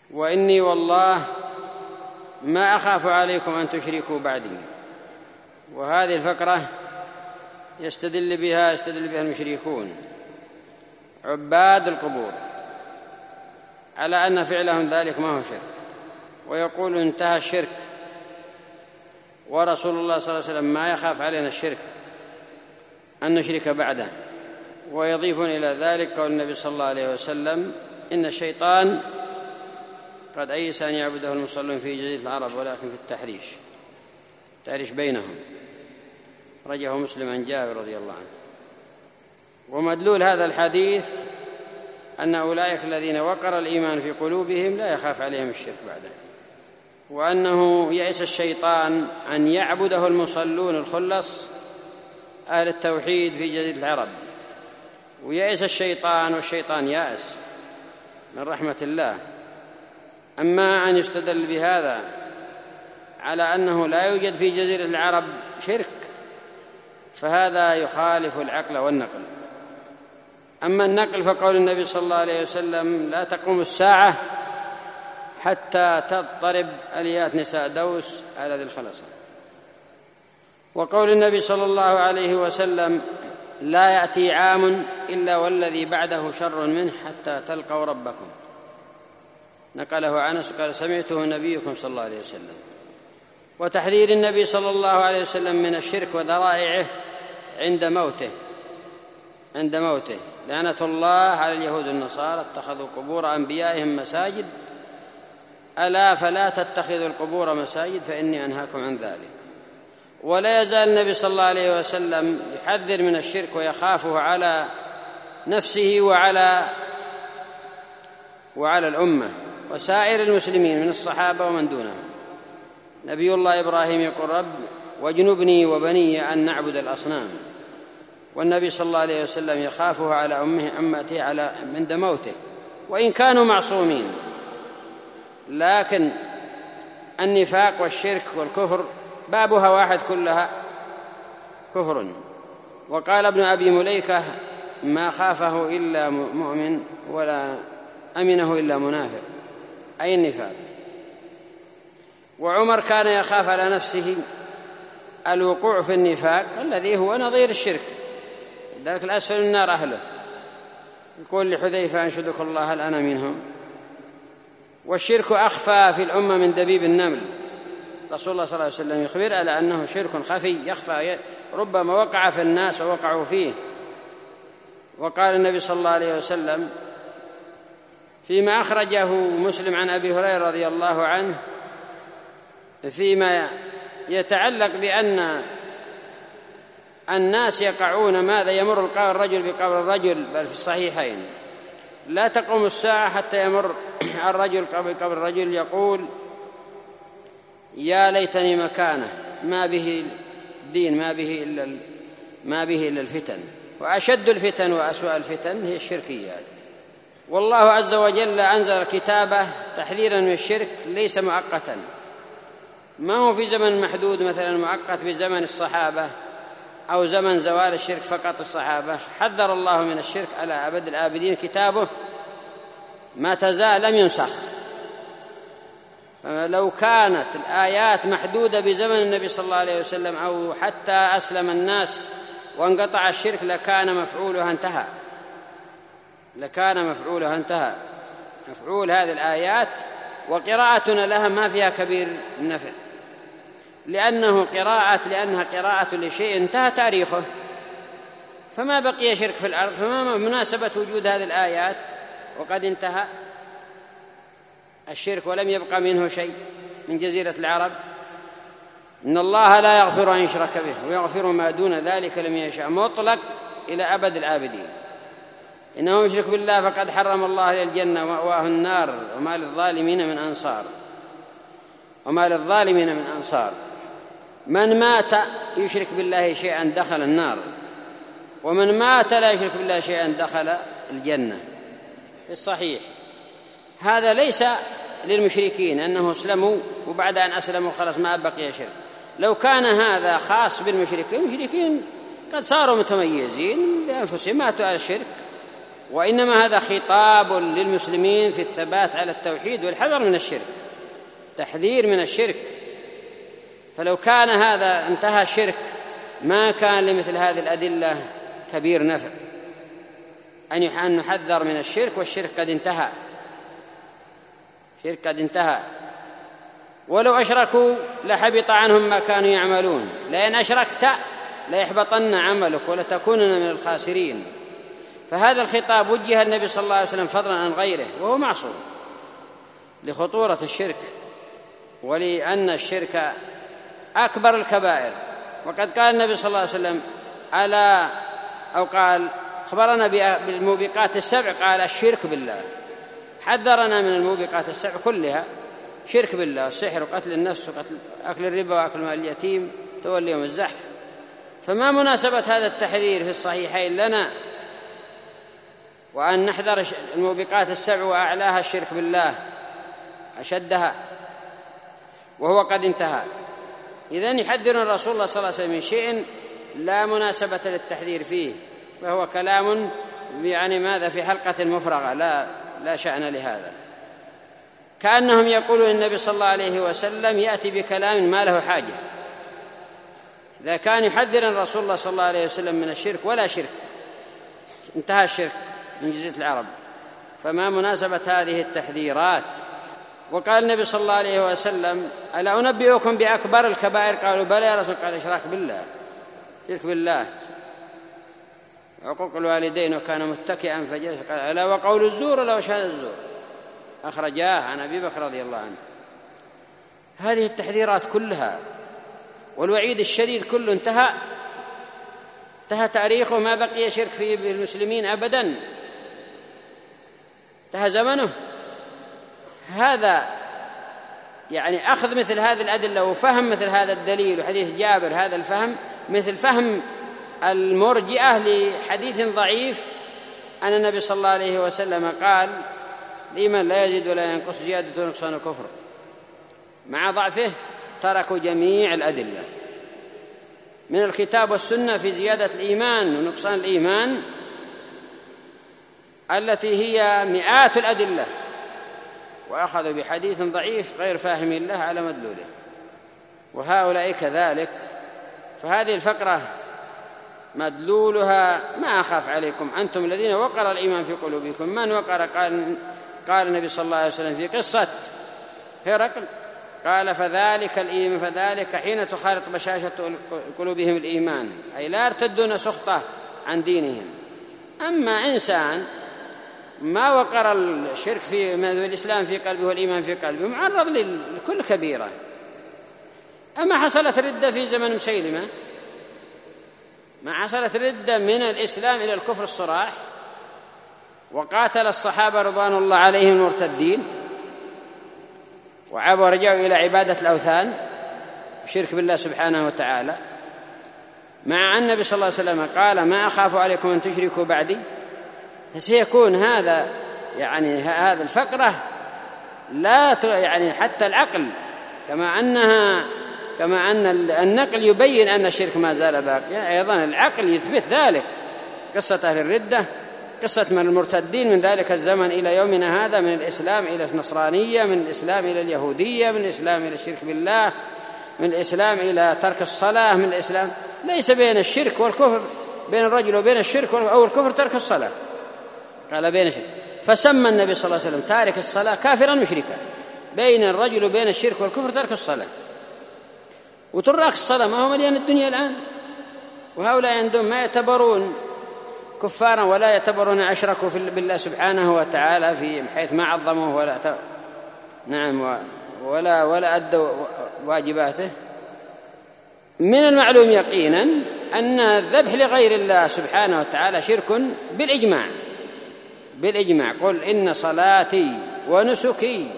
وإني والله ما أخاف عليكم أن تشركوا بعدي. وهذه الفقرة يستدل بها المشركون عباد القبور على أن فعلهم ذلك ما هو شرك، ويقول انتهى الشرك، ورسول الله صلى الله عليه وسلم ما يخاف علينا الشرك أن نشرك بعده. ويضيفون إلى ذلك قول النبي صلى الله عليه وسلم إن الشيطان قد أيس أن يعبده المصلون في جزيرة العرب ولكن في التحريش بينهم، رجه مسلم عن جابر رضي الله عنه. ومدلول هذا الحديث أن أولئك الذين وقر الإيمان في قلوبهم لا يخاف عليهم الشرك بعده، وأنه يئس الشيطان أن يعبده المصلون الخلص أهل التوحيد في جزيرة العرب، ويئس الشيطان، والشيطان يائس من رحمة الله. أما أن يستدل بهذا على أنه لا يوجد في جزيرة العرب شرك فهذا يخالف العقل والنقل. أما النقل فقول النبي صلى الله عليه وسلم لا تقوم الساعة حتى تضطرب أليات نساء دوس على ذي الخلصة، وقول النبي صلى الله عليه وسلم لا يأتي عام إلا والذي بعده شر منه حتى تلقوا ربكم، نقله عنس قال سمعته نبيكم صلى الله عليه وسلم. وتحذير النبي صلى الله عليه وسلم من الشرك وذرائعه عند موته لعنة الله على اليهود والنصارى اتخذوا قبور أنبيائهم مساجد، ألا فلا تتخذوا القبور مساجد فإني أنهاكم عن ذلك. ولا يزال النبي صلى الله عليه وسلم يحذر من الشرك ويخافه على نفسه وعلى الأمة وسائر المسلمين من الصحابة ومن دونهم. نبي الله إبراهيم يقول رب واجنبني وبني أن نعبد الأصنام، والنبي صلى الله عليه وسلم يخافه على أمته عند موته وإن كانوا معصومين. لكن النفاق والشرك والكفر بابها واحد كلها كفر. وقال ابن أبي مليكة ما خافه إلا مؤمن ولا أمنه إلا منافق، أي النفاق. وعمر كان يخاف على نفسه الوقوع في النفاق الذي هو نظير الشرك، ذلك الأسفل النار أهله. يقول لحذيفة أنشدك الله هل أنا منهم. والشرك أخفى في الأمة من دبيب النمل، رسول الله صلى الله عليه وسلم يخبر على أنه شرك خفي يخفى ربما وقع في الناس ووقعوا فيه. وقال النبي صلى الله عليه وسلم فيما أخرجه مسلم عن أبي هريرة رضي الله عنه فيما يتعلق بأن الناس يقعون ماذا يمر الرجل بقبر الرجل، بل في الصحيحين لا تقوم الساعة حتى يمر الرجل بقبر الرجل يقول يا ليتني مكانه ما به دين ما به إلا الفتن، وأشد الفتن وأسوأ الفتن هي الشركيات. والله عز وجل أنزل كتابه تحذيرا من الشرك ليس مؤقتا، ما هو في زمن محدود مثلا مؤقت بزمن الصحابة أو زمن زوال الشرك فقط الصحابة. حذر الله من الشرك على أبد الآبدين، كتابه ما تزال لم ينسخ. لو كانت الآيات محدودة بزمن النبي صلى الله عليه وسلم أو حتى أسلم الناس وانقطع الشرك لكان مفعولها انتهى. مفعول هذه الآيات وقراءتنا لها ما فيها كبير النفع، لأنها قراءة لشيء انتهى تاريخه، فما بقي شرك في الأرض، فما مناسبة وجود هذه الآيات وقد انتهى الشرك ولم يبقى منه شيء من جزيرة العرب. إن الله لا يغفر أن يشرك به ويغفر ما دون ذلك لمن يشاء، مطلق إلى أبد الآبدين. إنه يشرك بالله فقد حرم الله عليه الجنة ومأواه النار وما للظالمين من أنصار. من مات يشرك بالله شيئا دخل النار، ومن مات لا يشرك بالله شيئا دخل الجنة. في الصحيح هذا ليس للمشركين أنه أسلموا وبعد أن أسلموا خلاص ما بقي شرك. لو كان هذا خاص بالمشركين، المشركين قد صاروا متميزين بأنفسهم، ماتوا على الشرك وإنما هذا خطاب للمسلمين في الثبات على التوحيد والحذر من الشرك، تحذير من الشرك. فلو كان هذا انتهى الشرك ما كان لمثل هذه الأدلة كبير نفع أن نحذر من الشرك، والشرك قد انتهى، الشرك قد انتهى. ولو أشركوا لحبط عنهم ما كانوا يعملون، لئن أشركت ليحبطن عملك ولتكونن من الخاسرين. فهذا الخطاب وجه النبي صلى الله عليه وسلم فضلا عن غيره وهو معصوم لخطورة الشرك ولأن الشرك أكبر الكبائر. وقد قال النبي صلى الله عليه وسلم قال أخبرنا بالموبقات السبع، قال الشرك بالله، حذرنا من الموبقات السبع كلها، شرك بالله والسحر وقتل النفس وقتل أكل الربا وأكل مال اليتيم تولي يوم الزحف. فما مناسبة هذا التحذير في الصحيحين لنا وأن نحذر الموبقات السبع وأعلاها الشرك بالله أشدها وهو قد انتهى؟ إذن يحذر الرسول الله صلى الله عليه وسلم من شيء لا مناسبة للتحذير فيه، فهو كلام يعني ماذا في حلقة مفرغة لا شأن لهذا. كأنهم يقولون النبي صلى الله عليه وسلم يأتي بكلام ما له حاجة. إذا كان يحذر الرسول الله صلى الله عليه وسلم من الشرك ولا شرك، انتهى الشرك من جزيرة العرب، فما مناسبة هذه التحذيرات؟ وقال النبي صلى الله عليه وسلم ألا أنبئكم بأكبر الكبائر؟ قالوا بلى يا رسول. قال إشراك بالله، شرك بالله، عقوق الوالدين، وكان متكئا فجلس. قال ألا وقول الزور ألا وشهادة الزور، أخرجاه عن أبي بكر رضي الله عنه. هذه التحذيرات كلها والوعيد الشديد كله انتهى تاريخه، ما بقي شرك في المسلمين أبدا، انتهى زمنه. هذا يعني أخذ مثل هذه الأدلة وفهم مثل هذا الدليل وحديث جابر، هذا الفهم مثل فهم المرجئة لحديث ضعيف أن النبي صلى الله عليه وسلم قال الإيمان لا يزيد ولا ينقص زيادة ونقصان الكفر. مع ضعفه تركوا جميع الأدلة من الكتاب والسنة في زيادة الإيمان ونقصان الإيمان التي هي مئات الأدلة، وأخذوا بحديث ضعيف غير فاهم الله على مدلوله، وهؤلاء كذلك. فهذه الفقرة مدلولها ما أخاف عليكم أنتم الذين وقر الإيمان في قلوبكم. من وقر؟ قال النبي صلى الله عليه وسلم في قصة هرقل قال فذلك حين تخالط بشاشة قلوبهم الإيمان، أي لا يرتدون سخطة عن دينهم. أما إنسان ما وقر الشرك في الإسلام في قلبه والإيمان في قلبه معرض لكل كبيرة. أما حصلت ردة في زمن مسيلمة، ما حصلت ردة من الإسلام إلى الكفر الصراح، وقاتل الصحابة رضوان الله عليهم المرتدين وعابوا ورجعوا إلى عبادة الأوثان وشرك بالله سبحانه وتعالى، مع أن النبي صلى الله عليه وسلم قال ما أخاف عليكم أن تشركوا بعدي. فسيكون هذا يعني هذا الفقرة لا يعني حتى العقل كما أن النقل يبين أن الشرك ما زال باقيا، أيضا العقل يثبت ذلك. قصة أهل الردة، قصة من المرتدين من ذلك الزمن إلى يومنا هذا، من الإسلام إلى النصرانية، من الإسلام إلى اليهودية، من الإسلام إلى الشرك بالله، من الإسلام إلى ترك الصلاة، من الإسلام ليس بين الشرك والكفر، بين الرجل وبين الشرك أو الكفر ترك الصلاة، قال بين الشرك. فسمى النبي صلى الله عليه وسلم تارك الصلاة كافرا مشركا. بين الرجل وبين الشرك والكفر ترك الصلاة. وترك الصلاة ما هو مليان الدنيا الآن، وهؤلاء عندهم ما يعتبرون كفارا ولا يعتبرون أشركوا بالله سبحانه وتعالى في حيث ما عظموه ولا أدوا واجباته. من المعلوم يقينا أن الذبح لغير الله سبحانه وتعالى شرك بالإجماع. قل إن صلاتي ونسكي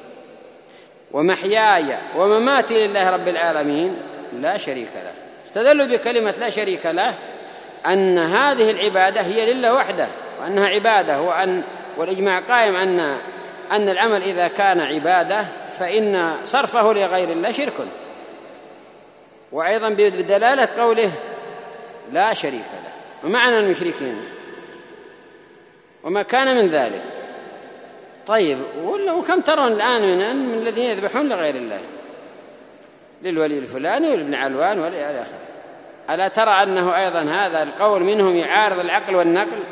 ومحياي ومماتي لله رب العالمين لا شريك له. استدلوا بكلمة لا شريك له أن هذه العبادة هي لله وحده، وأنها عبادة، والإجماع قائم أن العمل إذا كان عبادة فإن صرفه لغير الله شرك. وأيضا بدلالة قوله لا شريك له. ومعنى المشركين وما كان من ذلك. طيب وكم ترون الآن من الذين يذبحون لغير الله، للولي الفلاني والابن علوان والى آخره؟ ألا ترى أنه أيضا هذا القول منهم يعارض العقل والنقل؟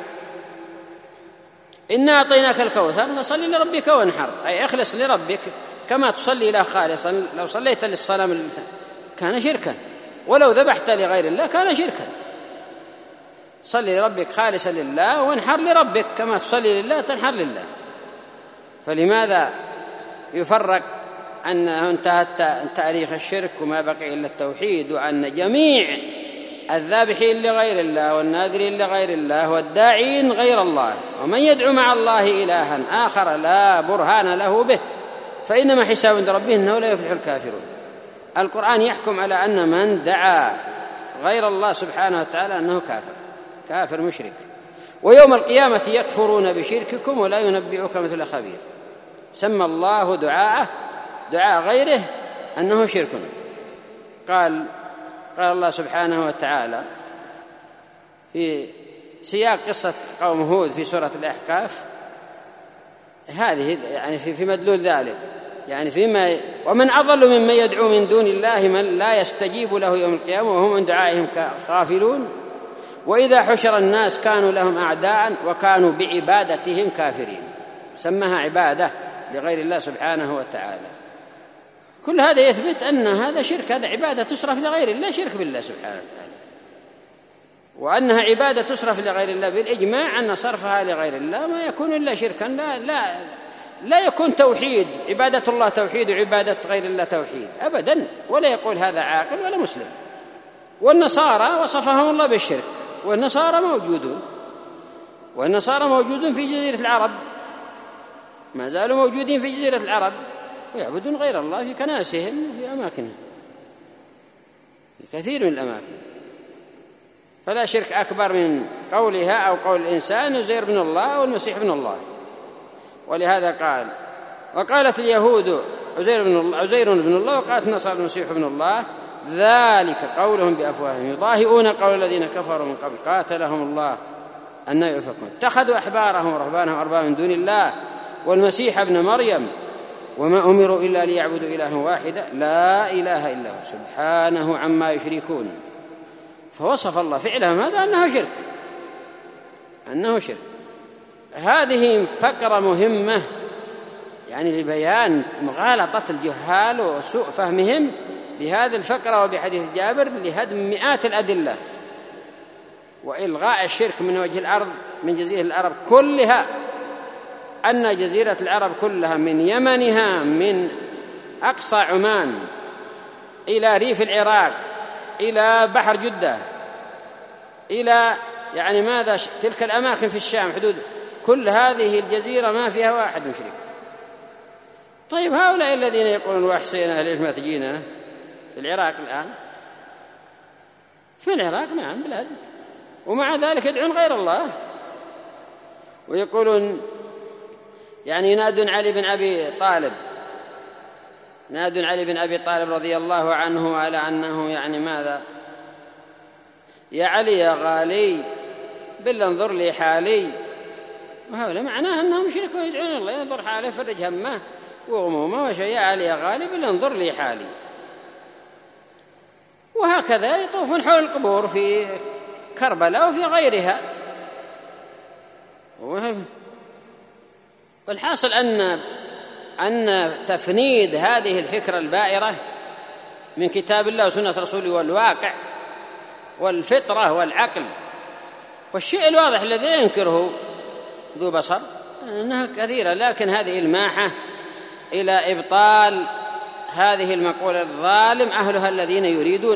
إنا أعطيناك الكوثر فصل لربك وانحر، أي اخلص لربك كما تصلي له خالصا. لو صليت للصنم كان شركا، ولو ذبحت لغير الله كان شركا. صل لربك خالصا لله وانحر لربك كما تصلي لله تنحر لله. فلماذا يفرق أنه انتهى تاريخ الشرك وما بقي إلا التوحيد، وأن جميع الذابحين لغير الله والناذرين لغير الله والداعين غير الله ومن يدعو مع الله إلها آخر لا برهان له به فإنما حساب عند ربه إنه لا يفلح الكافرون. القرآن يحكم على أن من دعا غير الله سبحانه وتعالى أنه كافر مشرك، ويوم القيامة يكفرون بشرككم ولا ينبئك مثل خبير. سمى الله دعاء غيره أنه شرك. قال الله سبحانه وتعالى في سياق قصة قوم هود في سورة الأحقاف، هذه يعني في مدلول ذلك، يعني فيما ومن أضل ممن يدعو من دون الله من لا يستجيب له يوم القيامة وهم عن دعائهم غافلون وإذا حشر الناس كانوا لهم أعداء وكانوا بعبادتهم كافرين. سماها عبادة لغير الله سبحانه وتعالى. كل هذا يثبت أن هذا شرك، هذا عبادة تصرف لغير الله، شرك بالله سبحانه وتعالى. وأنها عبادة تصرف لغير الله بالإجماع أن صرفها لغير الله ما يكون إلا شركا، لا يكون توحيد. عبادة الله توحيد وعبادة غير الله توحيد أبدا، ولا يقول هذا عاقل ولا مسلم. والنصارى وصفهم الله بالشرك، والنصارى موجودون في جزيرة العرب، ما زالوا موجودين في جزيرة العرب ويعبدون غير الله في كنائسهم وفي أماكنهم، في كثير من الأماكن. فلا شرك أكبر من قولها أو قول الإنسان عزير بن الله والمسيح بن الله. ولهذا قال وقالت اليهود عزير بن الله وقالت النصارى المسيح بن الله، ذلك قولهم بأفواههم يضاهئون قول الذين كفروا من قبل قاتلهم الله أن يؤفكون. اتخذوا أحبارهم ورهبانهم أربابا من دون الله والمسيح ابن مريم وما أمروا إلا ليعبدوا إلها واحدا لا إله إلا هو سبحانه عما يشركون. فوصف الله فعلهم هذا أنه شرك. هذه فقرة مهمة يعني لبيان مغالطة الجهال وسوء فهمهم بهذه الفقرة وبحديث جابر لهدم مئات الأدلة وإلغاء الشرك من وجه الأرض من جزيرة العرب كلها. أن جزيرة العرب كلها من يمنها من أقصى عمان إلى ريف العراق إلى بحر جدة إلى يعني ماذا تلك الأماكن في الشام حدود، كل هذه الجزيرة ما فيها واحد مشرك. طيب هؤلاء الذين يقولون وحسينا ليش ما تجينا في العراق الآن؟ في العراق نعم بلاد، ومع ذلك يدعون غير الله ويقولون يعني ينادون علي بن أبي طالب رضي الله عنه على أنه يعني ماذا يا علي يا غالي بالله انظر لي حالي، وهؤلاء معناه أنهم مشركون يدعون الله ينظر حاله يفرج همه وغمومه وشيء يا علي يا غالي بالله انظر لي حالي. وهكذا يطوفون حول القبور في كربلاء وفي غيرها. والحاصل أن تفنيد هذه الفكرة البائرة من كتاب الله وسنة رسوله والواقع والفطرة والعقل والشيء الواضح الذي ينكره ذو بصر أنها كثيرة، لكن هذه الماحة إلى إبطال هذه المقولة الظالم أهلها الذين يريدون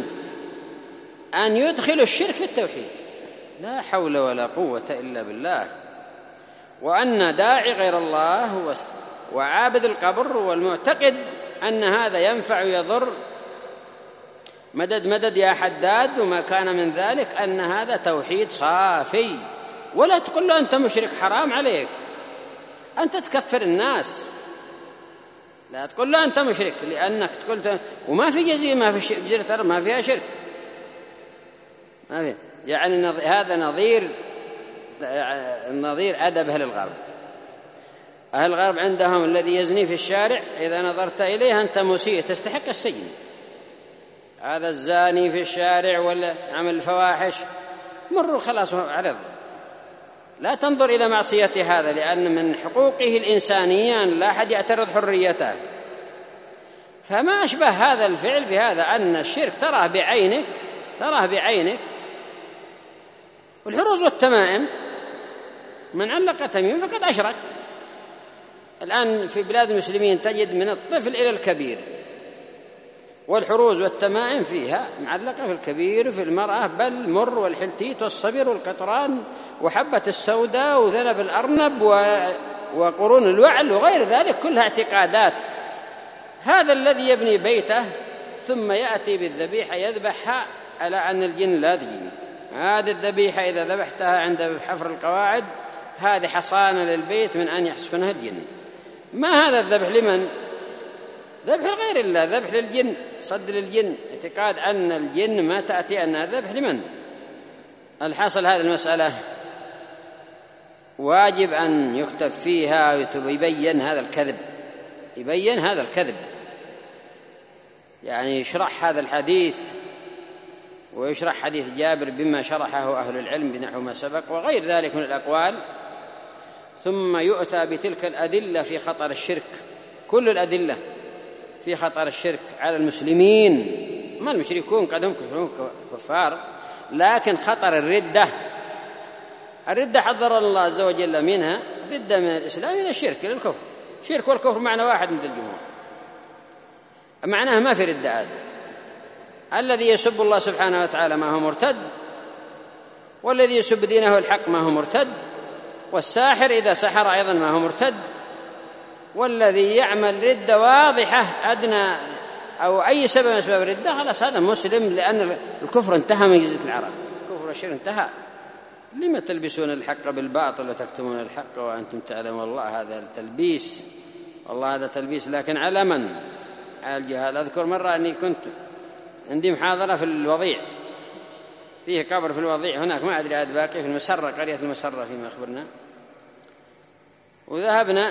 أن يدخلوا الشرك في التوحيد. لا حول ولا قوة إلا بالله. وأن داعي غير الله وعابد القبر والمعتقد أن هذا ينفع يضر مدد يا حداد وما كان من ذلك، أن هذا توحيد صافي. ولا تقول له أنت مشرك حرام عليك أنت تكفر الناس، لا تقول له أنت مشرك لأنك تقول وما في جزيرة ما في جزيرة ما فيها شرك ما في. يعني هذا نظير النظير أدب أهل الغرب. أهل الغرب عندهم الذي يزني في الشارع إذا نظرت إليه أنت مسيء تستحق السجن. هذا الزاني في الشارع ولا عمل الفواحش مروا خلاص عرض، لا تنظر إلى معصية هذا، لأن من حقوقه الإنسانية أن لا أحد يعترض حريته. فما أشبه هذا الفعل بهذا، أن الشرك تراه بعينك. والحروز والتمائم من علق تميم فقد أشرك. الآن في بلاد المسلمين تجد من الطفل إلى الكبير، والحروز والتمائم فيها معلقة في الكبير وفي المرأة، بل المر والحلتيت والصبر والقطران وحبة السوداء وذنب الأرنب وقرون الوعل وغير ذلك، كلها اعتقادات. هذا الذي يبني بيته ثم يأتي بالذبيحة يذبحها على أن الجن لا تجي. هذه الذبيحة إذا ذبحتها عند حفر القواعد هذه حصانة للبيت من أن يسكنها الجن. ما هذا الذبح لمن؟ ذبح لغير الله، ذبح للجن، صد للجن، اعتقاد أن الجن ما تأتي أنها ذبح لمن. الحاصل هذه المسألة واجب أن يكتب فيها ويبين هذا الكذب، يعني يشرح هذا الحديث ويشرح حديث جابر بما شرحه أهل العلم بنحو ما سبق وغير ذلك من الأقوال، ثم يؤتى بتلك الأدلة في خطر الشرك، كل الأدلة في خطر الشرك على المسلمين. ما المشركون قد هم كفار، لكن خطر الردة حذر الله عز وجل منها، ردة من الإسلام إلى الشرك إلى الكفر. الشرك والكفر معنى واحد عند الجمهور، معناه ما في ردة آدم. الذي يسب الله سبحانه وتعالى ما هو مرتد، والذي يسب دينه الحق ما هو مرتد، والساحر إذا سحر أيضا ما هو مرتد، والذي يعمل ردة واضحة أدنى أو أي سبب من أسباب الردة خلاص هذا مسلم، لأن الكفر انتهى من جزيرة العرب، الكفر والشرك انتهى. لما تلبسون الحق بالباطل وتكتمون الحق وأنتم تعلمون؟ والله هذا التلبيس، والله هذا تلبيس، لكن على من؟ على الجهال. أذكر مرة أني كنت عندي محاضرة في الوضيع، فيه قبر في الوضيع هناك، ما أدري عاد باقي، في المسرة، قرية المسرة فيما أخبرنا، وذهبنا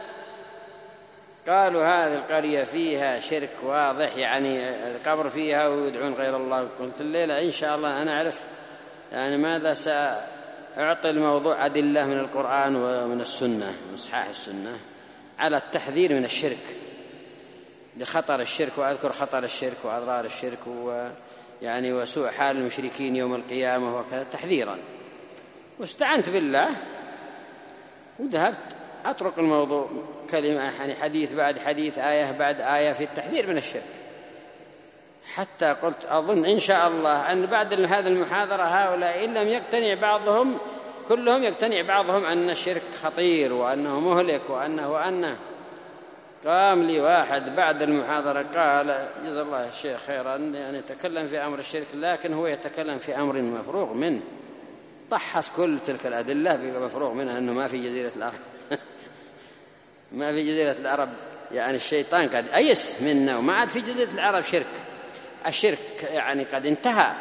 قالوا هذه القرية فيها شرك واضح، يعني القبر فيها ويدعون غير الله. قلت الليلة إن شاء الله أنا أعرف يعني ماذا سأعطي الموضوع أدلة من القرآن ومن السنة، من صحاح السنة، على التحذير من الشرك، لخطر الشرك، وأذكر خطر الشرك وأضرار الشرك يعني وسوء حال المشركين يوم القيامة وكذا تحذيرا. واستعنت بالله وذهبت أطرق الموضوع كلمة، يعني حديث بعد حديث، آية بعد آية في التحذير من الشرك، حتى قلت أظن إن شاء الله أن بعد هذه المحاضرة هؤلاء إن لم يقتنع بعضهم كلهم يقتنع بعضهم أن الشرك خطير وأنه مهلك وأنه قام لي واحد بعد المحاضرة قال جزا الله الشيخ خيرا، يعني يتكلم في أمر الشرك لكن هو يتكلم في أمر مفروغ منه، طحس كل تلك الأدلة مفروغ منها أنه ما في جزيرة العرب ما في جزيرة العرب، يعني الشيطان قد أيس منا وما عاد في جزيرة العرب شرك. الشرك يعني قد انتهى.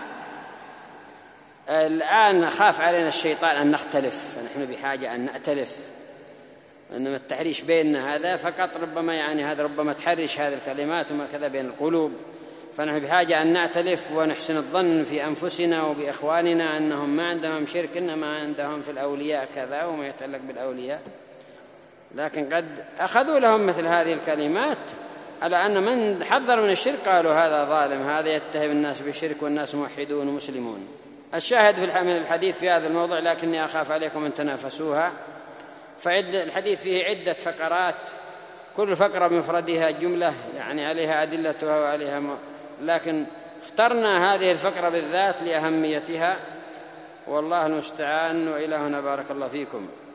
الآن خاف علينا الشيطان أن نختلف، فنحن بحاجة أن نأتلف، إنما التحريش بيننا هذا فقط ربما يعني هذا ربما تحرش هذه الكلمات وما كذا بين القلوب، فنحن بحاجة أن نأتلف ونحسن الظن في أنفسنا وبإخواننا أنهم ما عندهم شرك، إنما عندهم في الأولياء كذا وما يتعلق بالأولياء، لكن قد أخذوا لهم مثل هذه الكلمات على أن من حذر من الشرك قالوا هذا ظالم، هذا يتهم الناس بالشرك والناس موحدون ومسلمون. الشاهد في من الحديث في هذا الموضوع، لكني أخاف عليكم أن تنافسوها، الحديث فيه عدة فقرات، كل فقرة بمفردها جملة يعني عليها أدلتها وعليها لكن اخترنا هذه الفقرة بالذات لأهميتها، والله المستعان، وإلى هنا بارك الله فيكم.